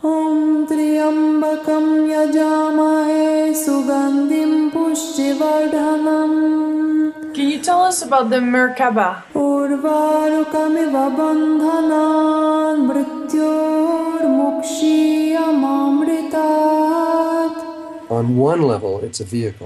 ॐ त्र्यम्बकं यजामहे सुगन्धिं पुष्टिवर्धनम्. Can you tell us about the Merkaba? उर्वारुकमिव बन्धनान् मृत्योर्मुक्षीयमामृतात्. On one level, it's a vehicle.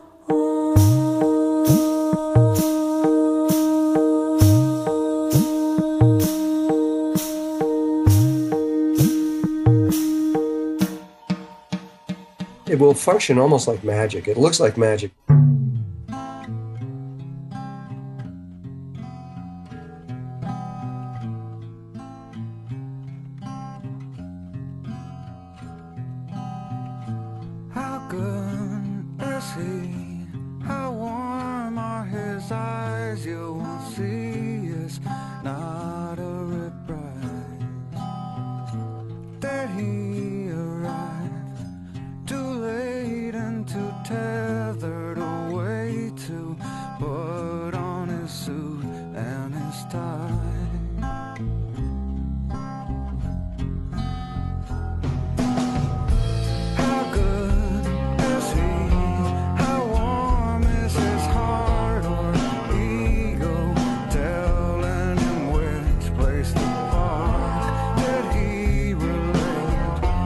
It will function almost like magic. It looks like magic. How good is he? How warm are his eyes? You won't see it's not a reprise that he arrived too late and too tethered away to put on his suit and his tie. How good is he? How warm is his heart or ego telling him which place to park? Did he relate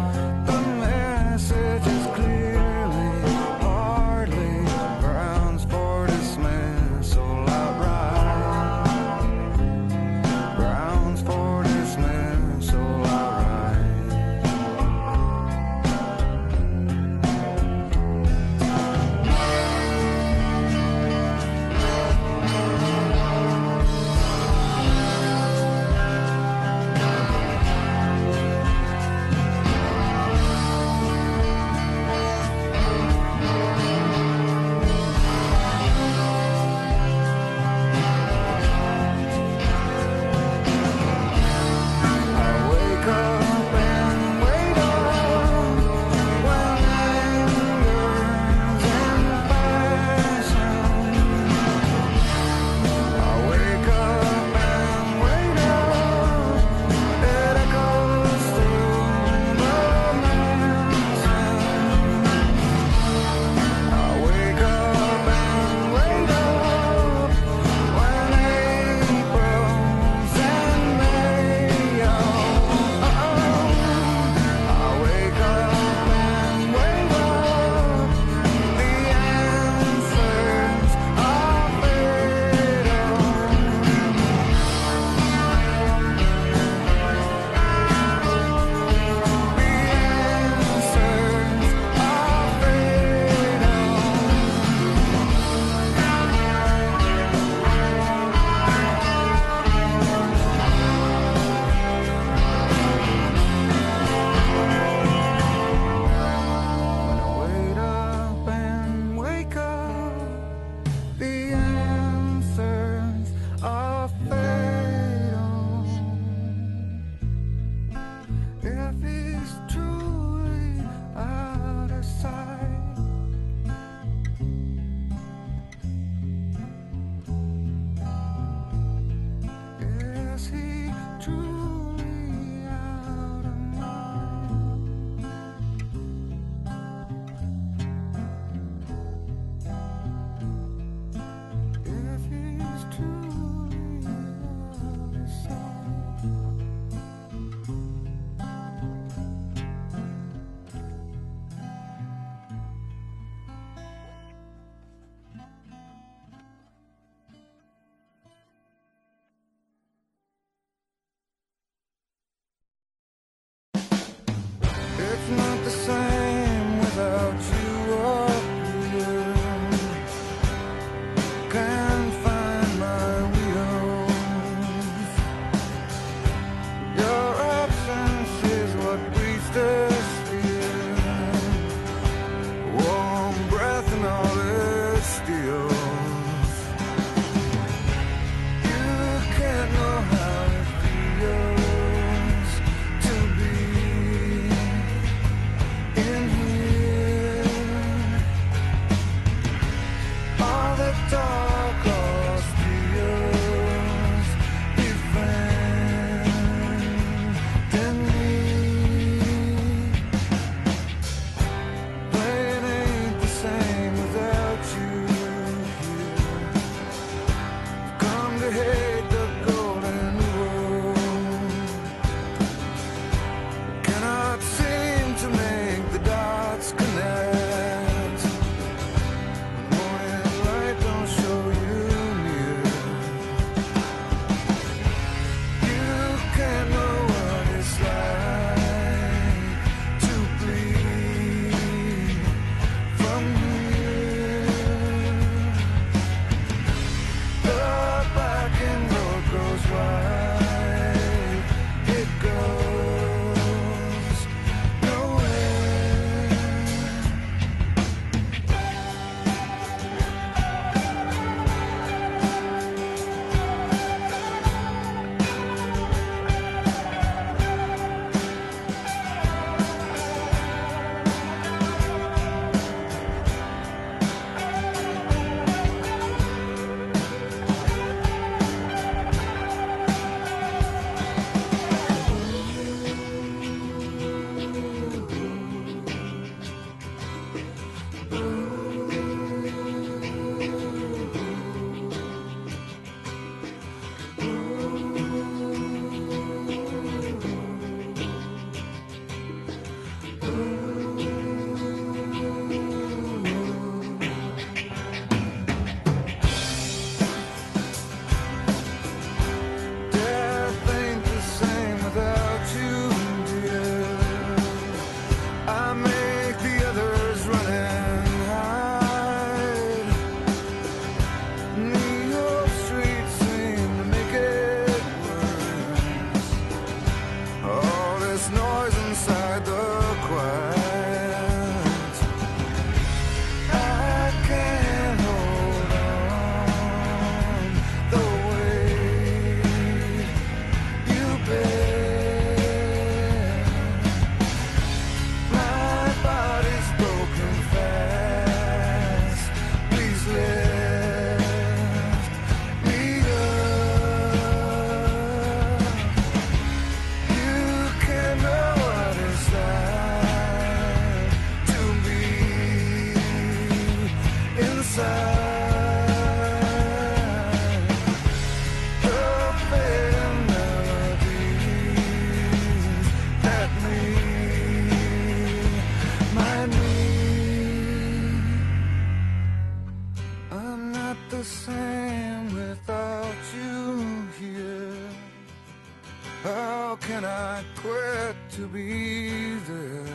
be there.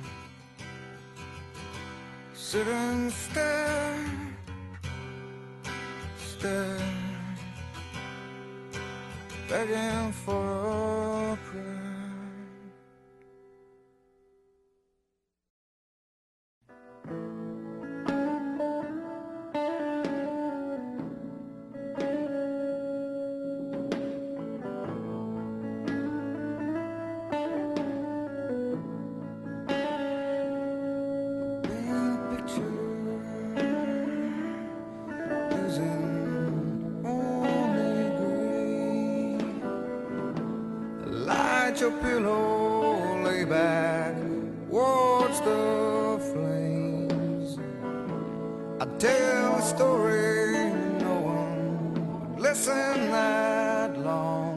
Sit and stare, stare, begging for a prayer. Your pillow, lay back, watch the flames. I tell a story, no one would listen that long.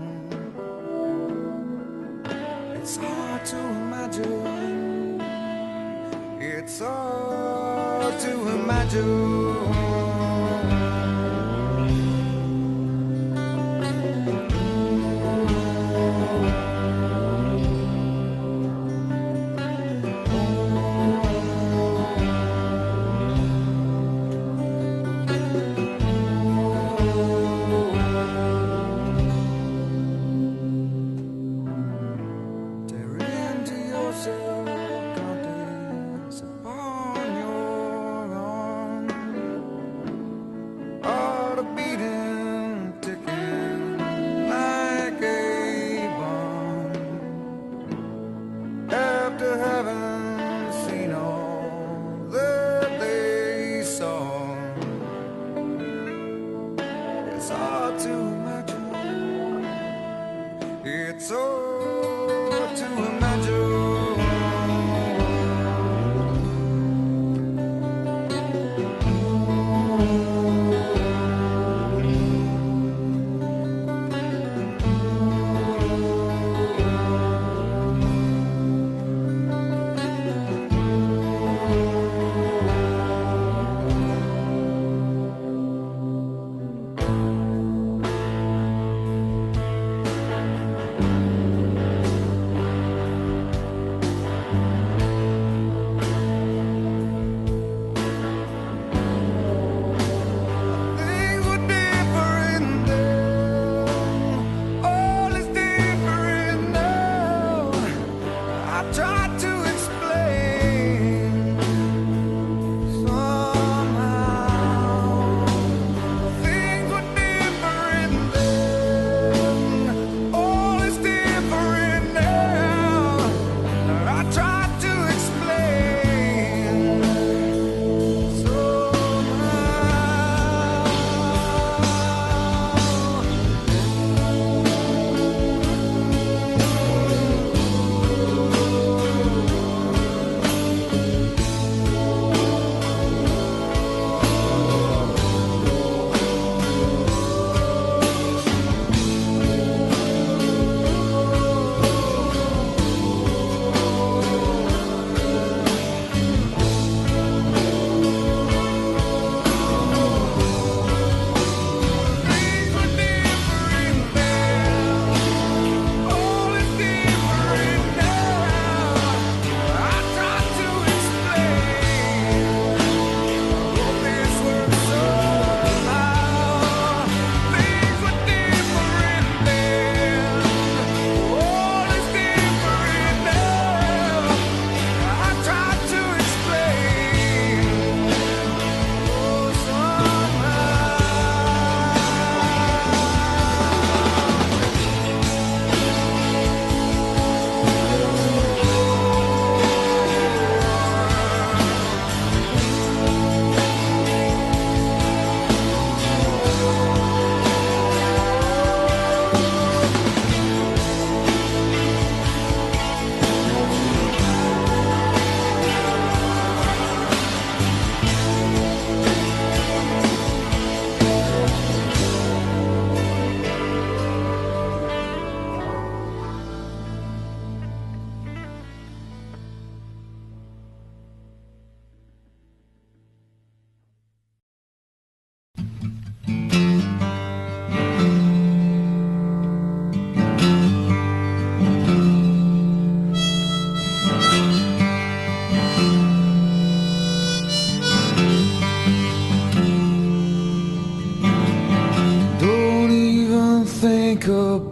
It's hard to imagine, it's hard to imagine. It's hard to imagine.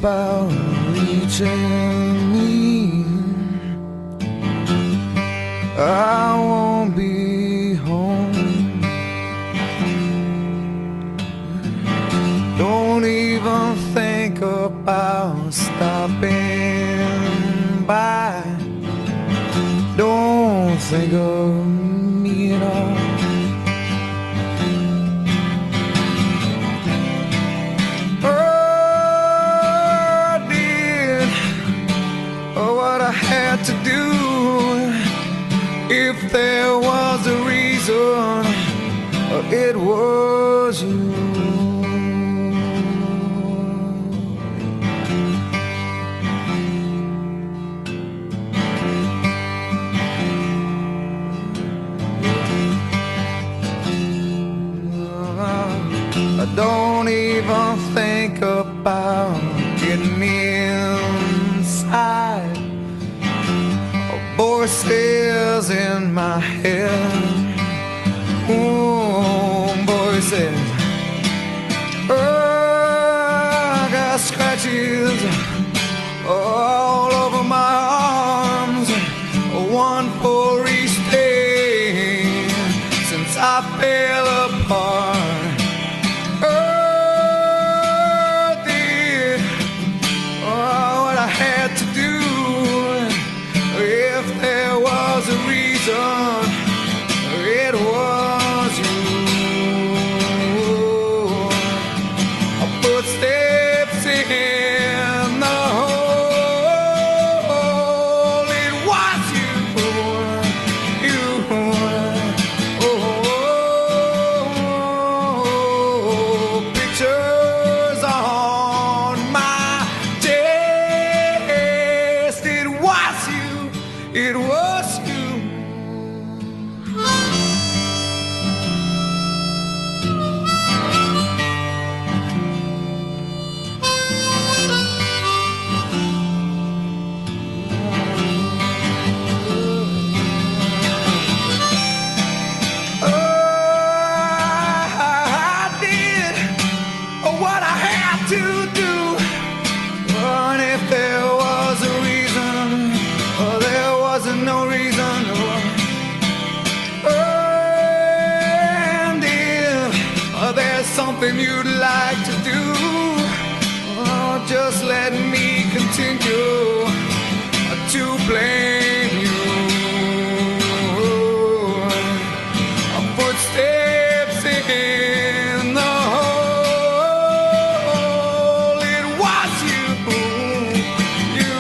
about reaching me. I won't be home. Don't even think about stopping by. Don't think of me at all. I did what I had to do. If there was a reason, it was you. Don't even think about getting inside. Voices in my head. Voices. I got scratches all over my arms, one for each day since I fell apart. It was you. Footsteps in the hole. It was you. You. Oh, pictures on my chest. It was you. It was you. No reason, and if there's something you'd like to do, just let me continue to blame you. Footsteps in the hole. It was you, you.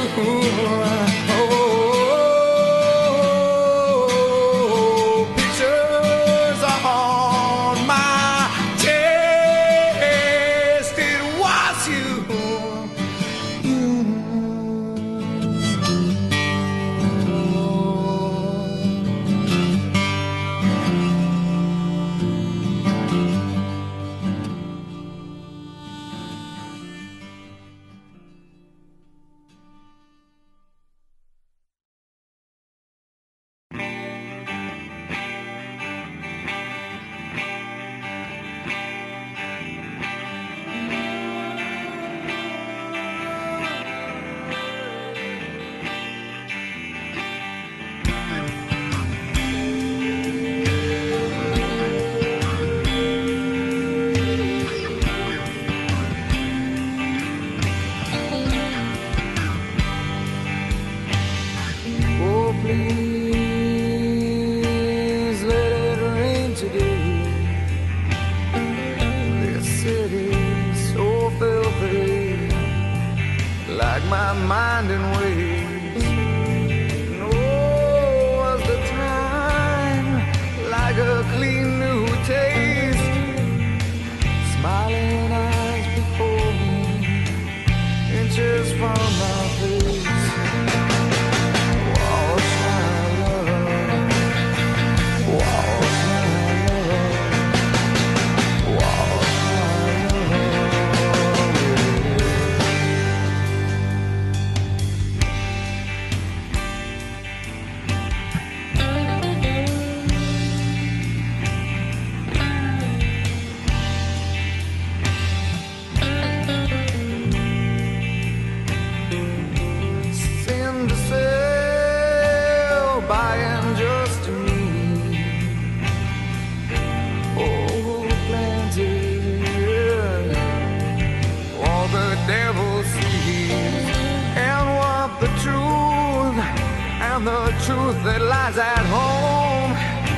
found the truth that lies at home.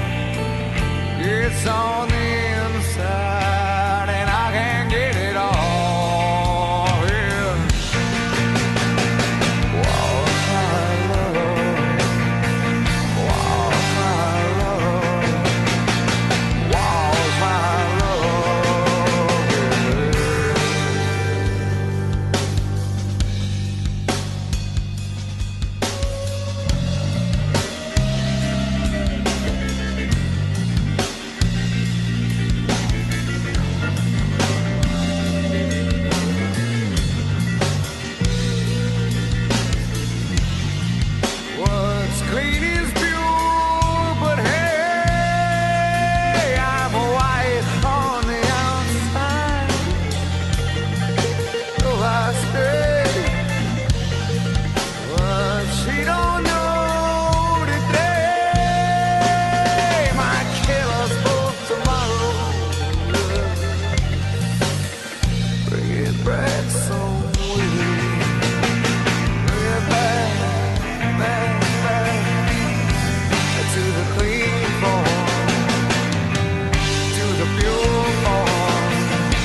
It's on the inside, and I can't get it all. Yeah. Walls my love, walls my love, walls my love. Yeah. What's clean is pure, but hey, I'm white on the outside. So I stay, but she don't know today. Might kill us both tomorrow. Bring it back somewhere. Bring it back. Back to the clean form, to the pure form.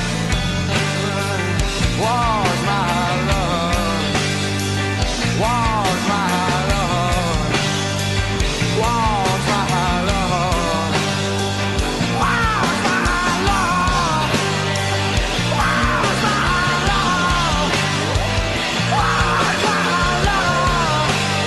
Was my love, was my love, was my love, was my love, was my love, was my love.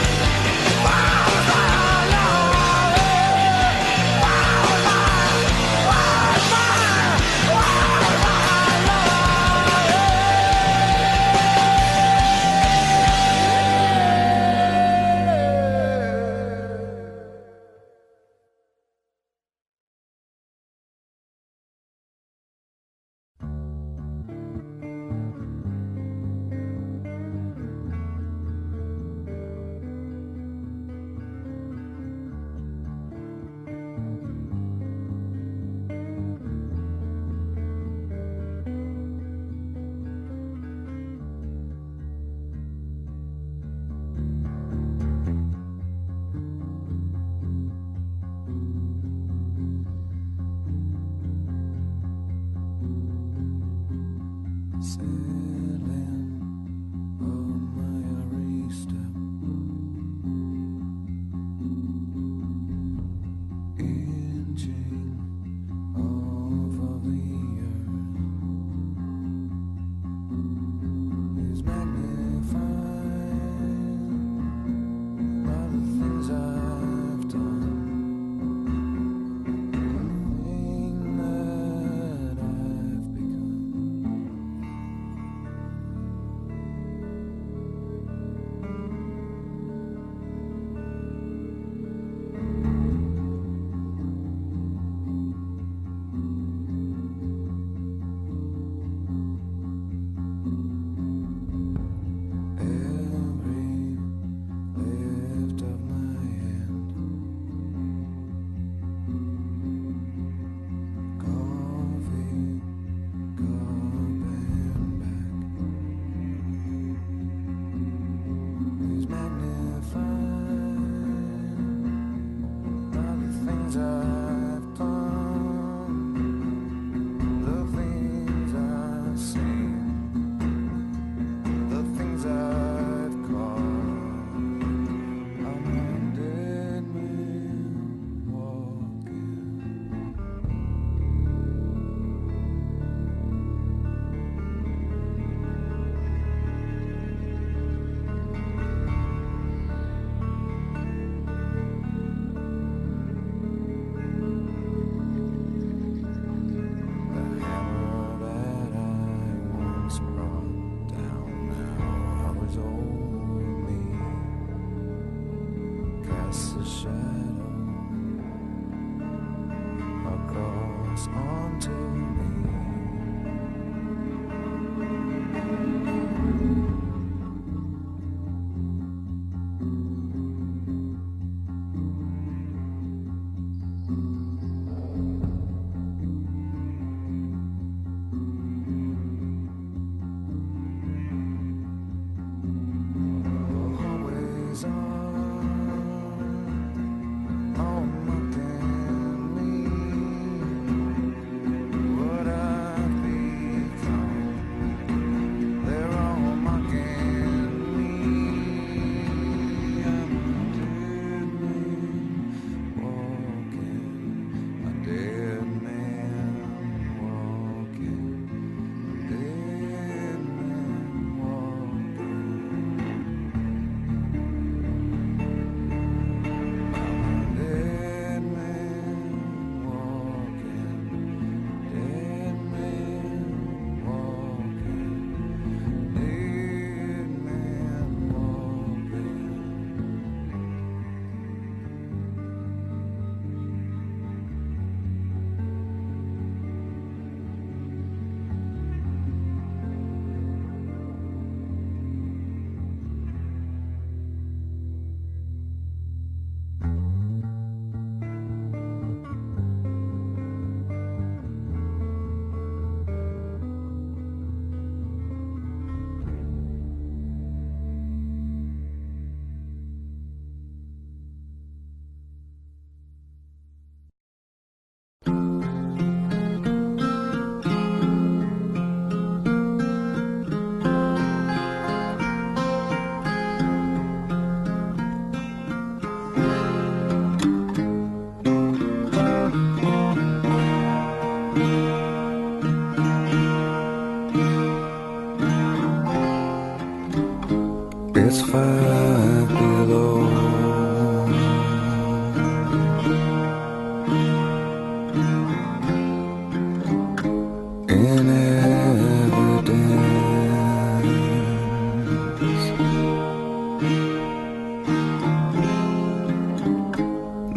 Sailing on my arista, inching off of the earth, is magnified by the things I've done, the thing that I've become. Every lift of my hand, coffee, cup and back, is magnified by the things I've done, the things I've seen, the things I've caught. I'm a dead man walking. The hammer that I once brought down now hovers over me, casts a shadow across onto me. The hallways are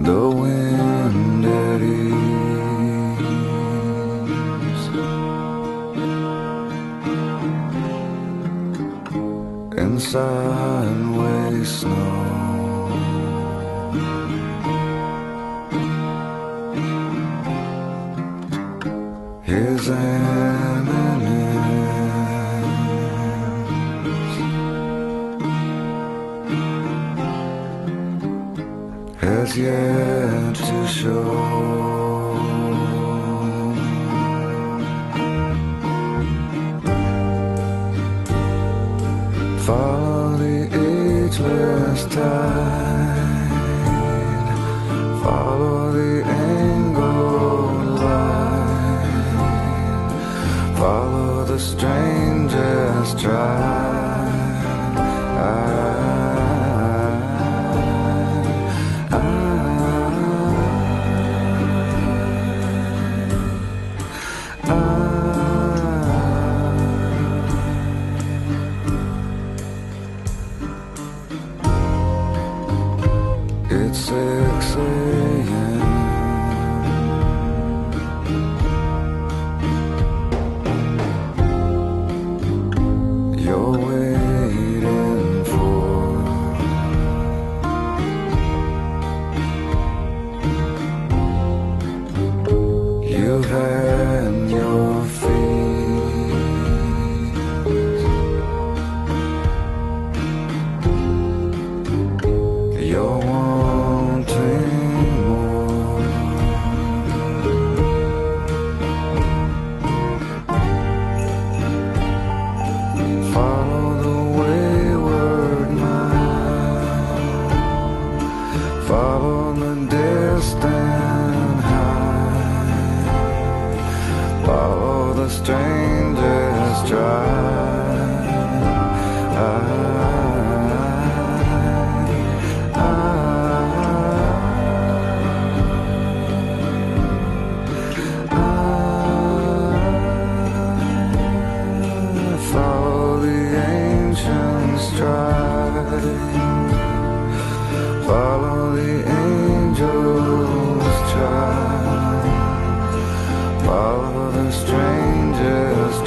the wind eddies, inside waste snow. His eminence has yet to show. Follow the ageless tide, follow the angled line, follow the strangest It's 6 a.m. You're waiting for you've had your feast. You're wanting more. Follow the wayward mind, follow the distant high, follow the strangest follow the ancient stride, follow the angels child, follow the strangest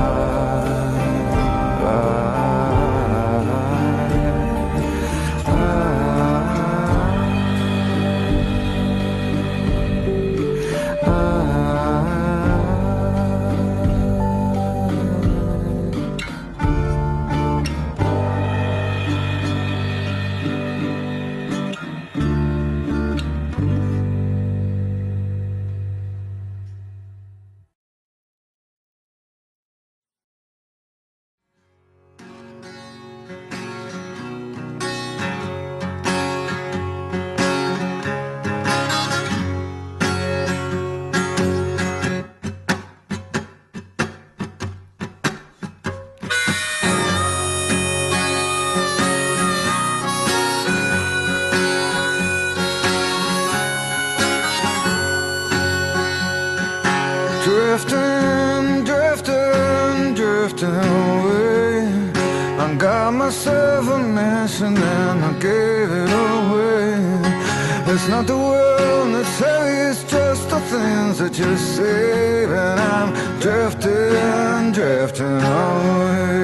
drifting, drifting, drifting away. I got myself a mission and I gave it away. It's not the world that's heavy, it's just the things that you save. And I'm drifting, drifting away.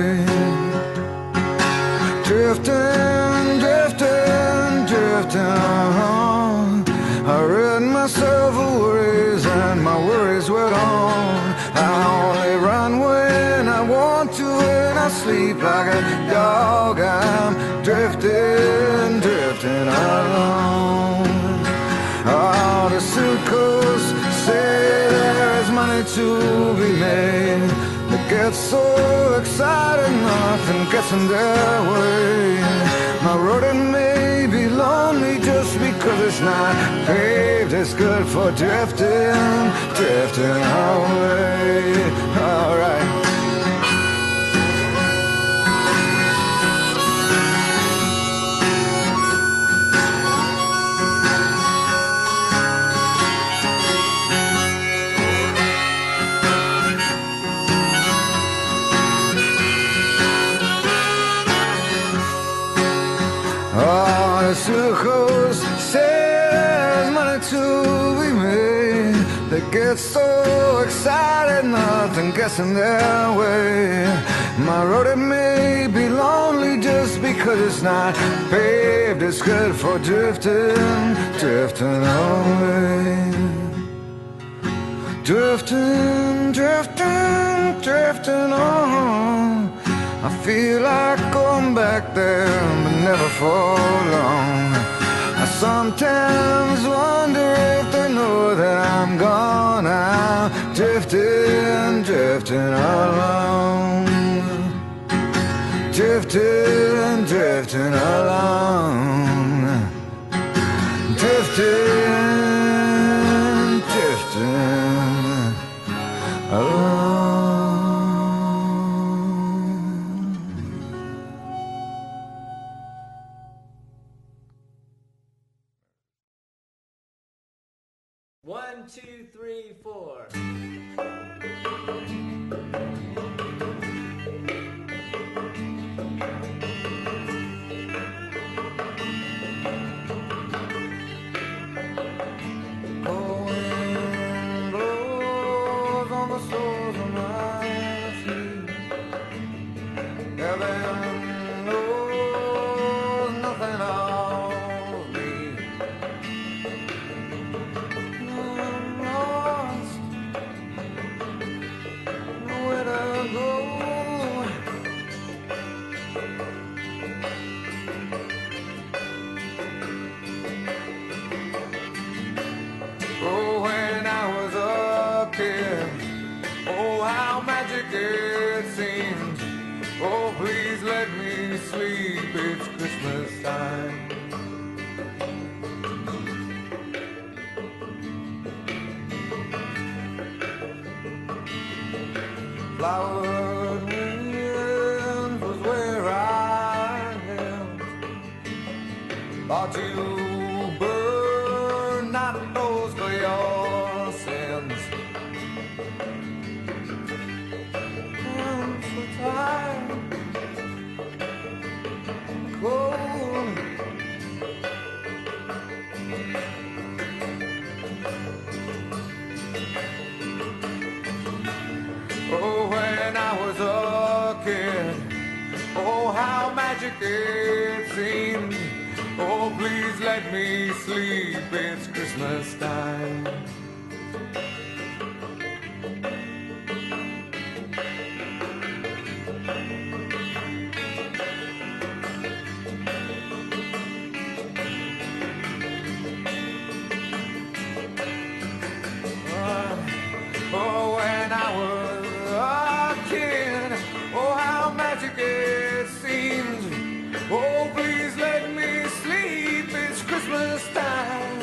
Drifting, drifting, drifting on. I rid myself of worries and my worries were gone. I only run when I want to and I sleep like a dog. I'm drifting, drifting alone. Oh, the suitcase say there's money to be made. They get so excited nothing gets in their way. My road it may be lonely just because it's not paved. It's good for drifting, drifting away. Alright. Oh, the suitcase says to be made. They get so excited, nothing gets in their way. My road, it may be lonely just because it's not paved. It's good for drifting, drifting away. Drifting, drifting, drifting on. I feel like going back there, but never for long. I sometimes wonder if they know that I'm gone. I'm drifting, drifting along. Drifting, drifting along. Drifting, drifting along. 1, 2, 3, 4. It seems, oh please let me sleep, it's Christmas time. Flowered winds was where I lived. Thought you burned not those for your sins. Cold. Oh, when I was a kid, oh, how magic it seemed. Oh, please let me sleep, it's Christmas time. Oh, when I was a kid, oh, how magic it seemed. Oh, please let me sleep, it's Christmas time.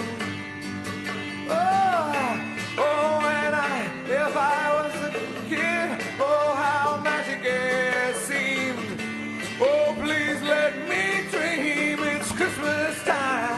Oh, oh, if I was a kid, oh, how magic it seemed. Oh, please let me dream, it's Christmas time.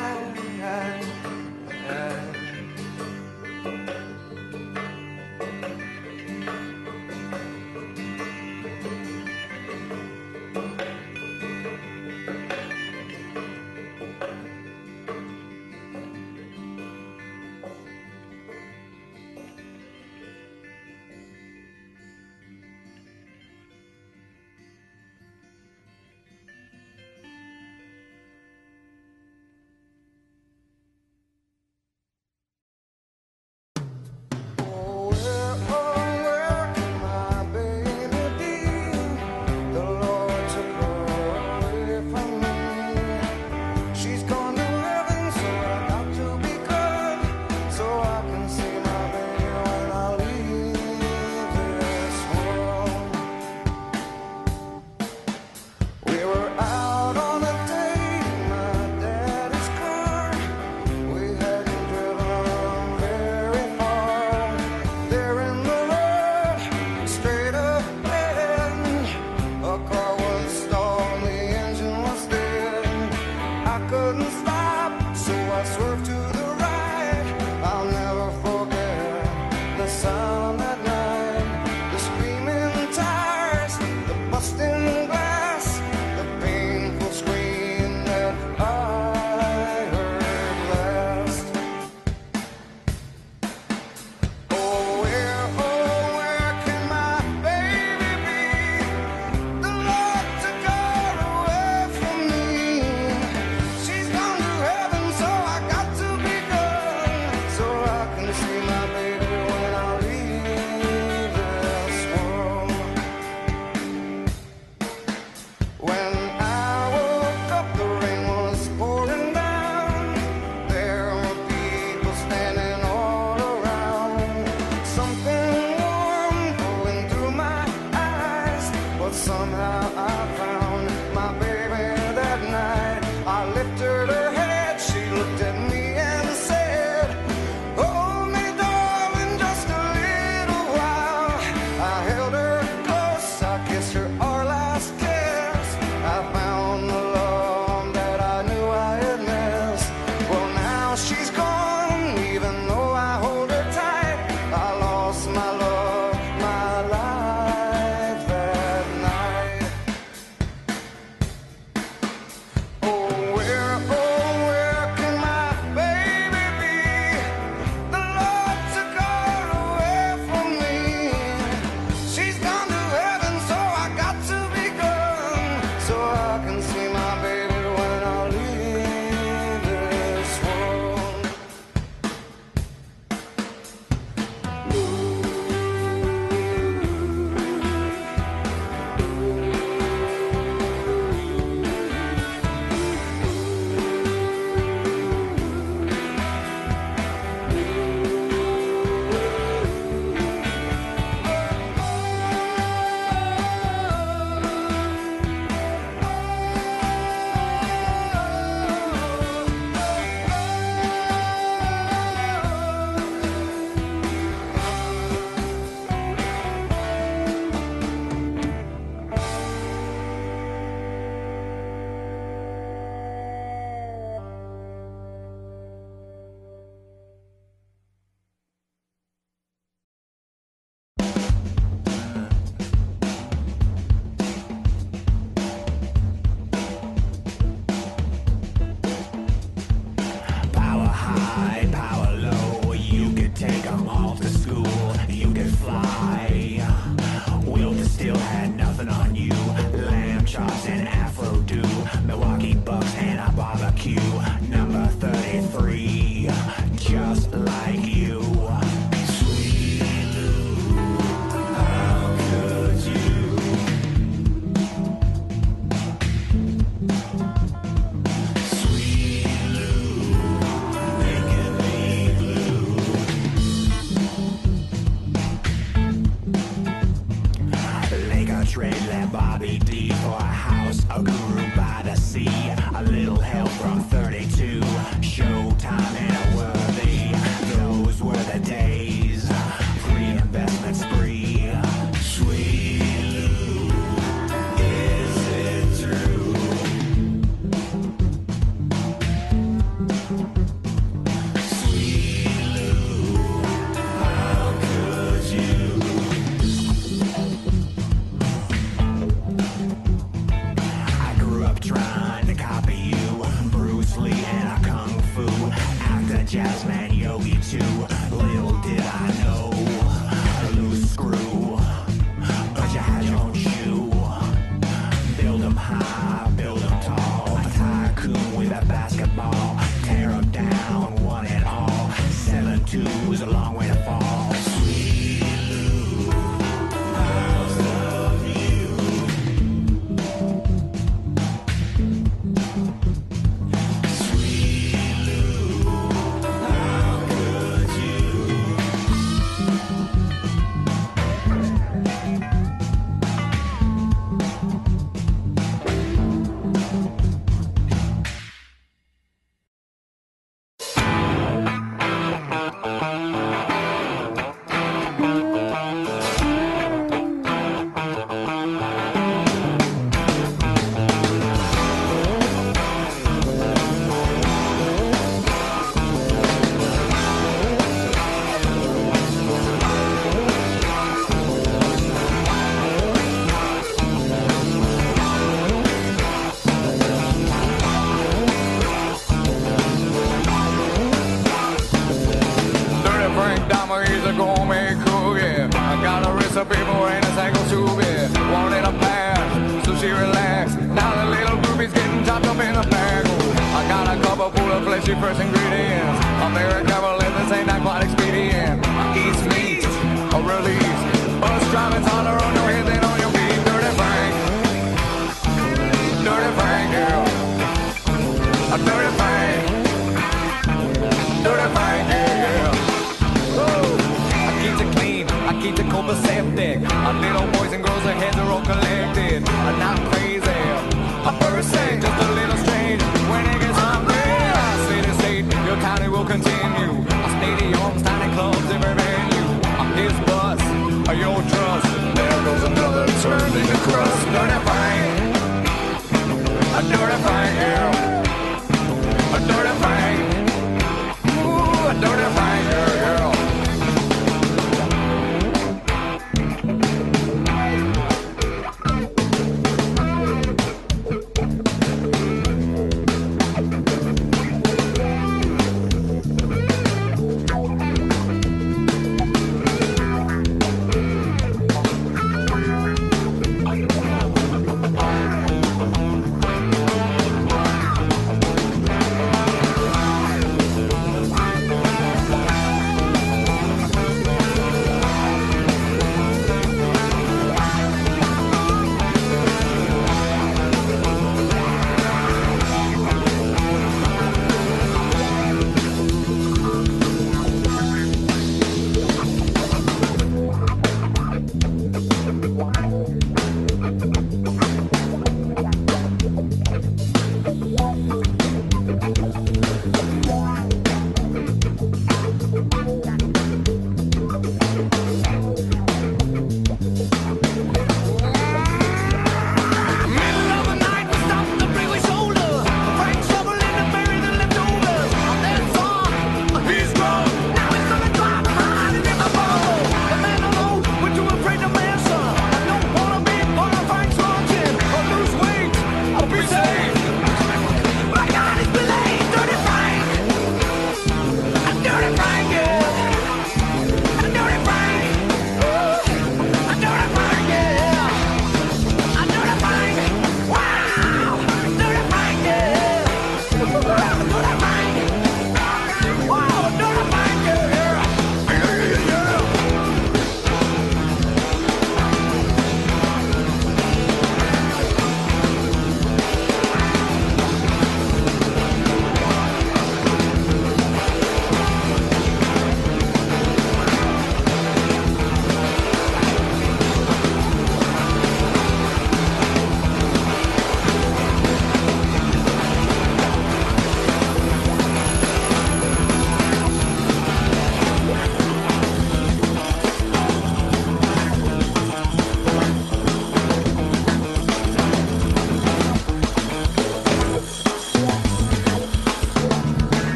too. Little did I know, a loose screw, but you had your own shoe. Build 'em high, build 'em tall, a tycoon with a basketball. Tear 'em down, one and all. 7-2 is a long way to fall. Sweet Lou, house of you. Sweet Lou, how could you? Dirty Frank Dahmer, he's a gourmet cookie. I got a recipe for any single tubie. Wanted a pass, so she relaxed. Now the little groupie's getting chopped up in a bag. I got a cupboard full of fleshy fresh ingredients. I'm very careful if this ain't not quite expedient. Eats meat, a release. Bus driving's harder on your head than on your feet. Dirty Frank, Dirty Frank, girl. A Dirty Frank, Dirty Frank, yeah. I keep it clean, I keep the cold septic. Our little boys and girls, their heads are all collected. I'm not crazy, a person, just a little strange. When it gets hungry, I city state, your county will continue. Our stadiums, tiny clubs, every venue. I'm his bus, your trust.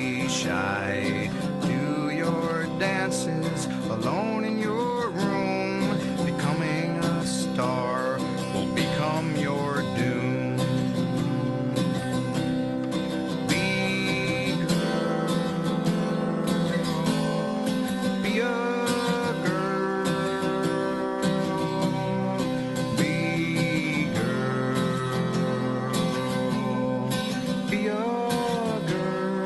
be shy. Do your dances alone in your room. Becoming a star will become your doom. Be girl, be a girl, be girl, be a girl.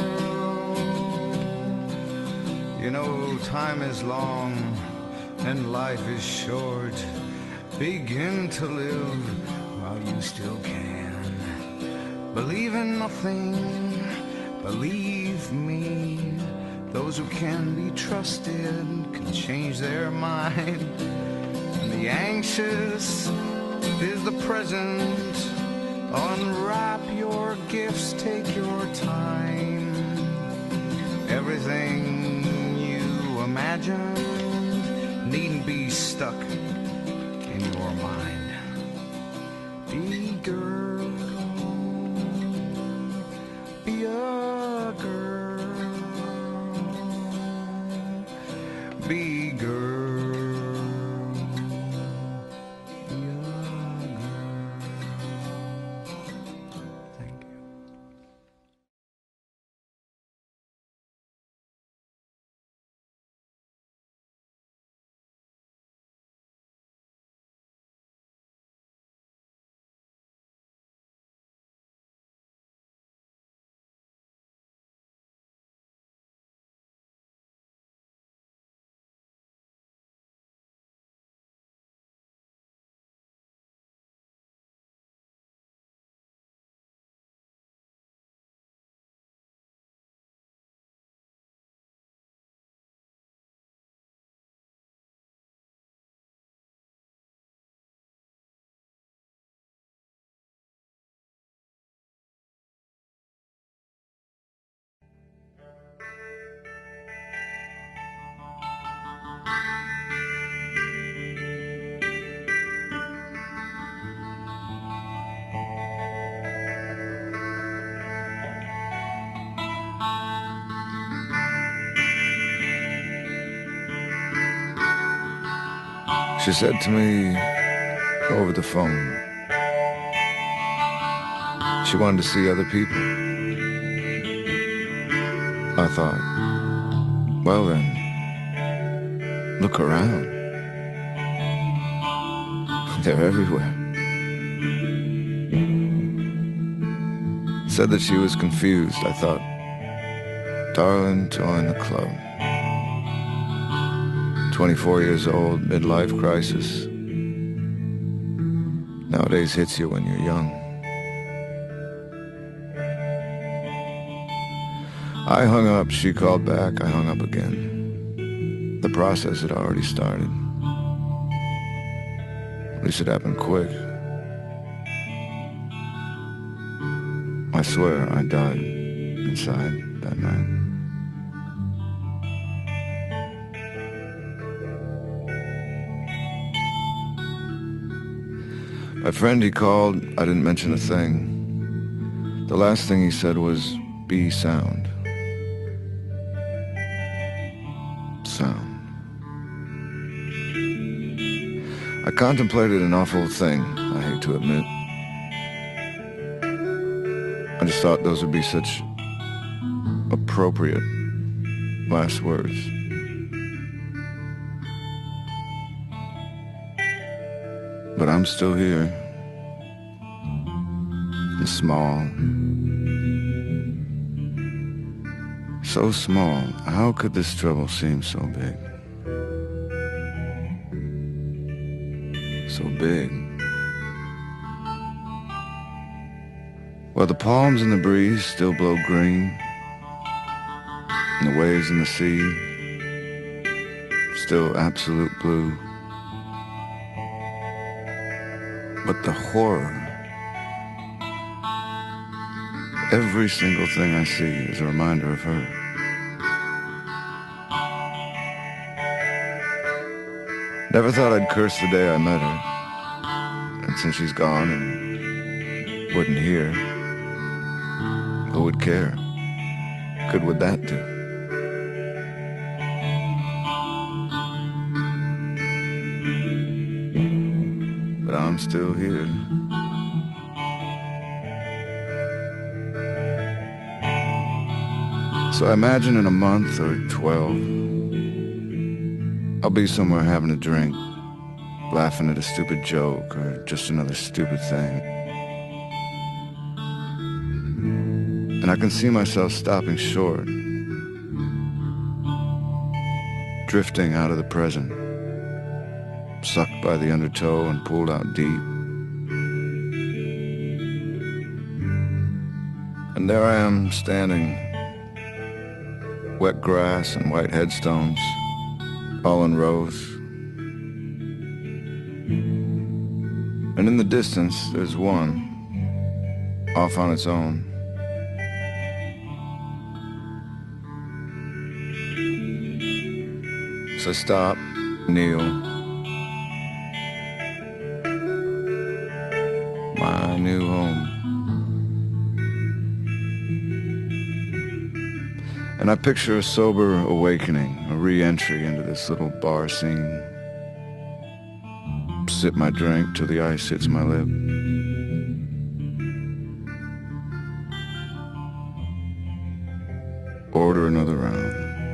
You know, time is long and life is short. Begin to live while you still can. Believe in nothing, believe me. Those who can be trusted can change their mind. And the anxious is the present. Unwrap your gifts, take your time. Everything you imagined needn't be stuck in your mind. Be girl, be a girl, be girl, be a girl. Thank you. She said to me over the phone, she wanted to see other people. I thought, well then, look around. They're everywhere. Said that she was confused. I thought, darling, join the club. 24 years old, midlife crisis. Nowadays hits you when you're young. I hung up, she called back, I hung up again. The process had already started. At least it happened quick. I swear I died inside that night. My friend, he called, I didn't mention a thing. The last thing he said was, be sound. Sound. I contemplated an awful thing, I hate to admit. I just thought those would be such appropriate last words. But I'm still here, and small, so small. How could this trouble seem so big? So big. Well, the palms in the breeze still blow green, and the waves in the sea still absolute blue. But the horror, every single thing I see is a reminder of her. Never thought I'd curse the day I met her. And since she's gone and wouldn't hear, who would care? good would that do? But I'm still here. So I imagine in a month or 12, I'll be somewhere having a drink, laughing at a stupid joke or just another stupid thing. And I can see myself stopping short, drifting out of the present, sucked by the undertow and pulled out deep. And there I am standing, wet grass and white headstones, all in rows. And in the distance, there's one, off on its own. So I stop, kneel. My new home. And I picture a sober awakening, a re-entry into this little bar scene. Sip my drink till the ice hits my lip. Order another round.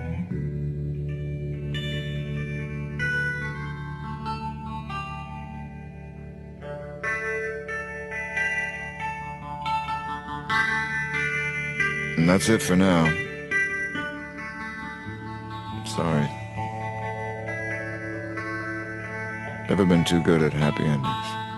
And that's it for now. Sorry. Never been too good at happy endings.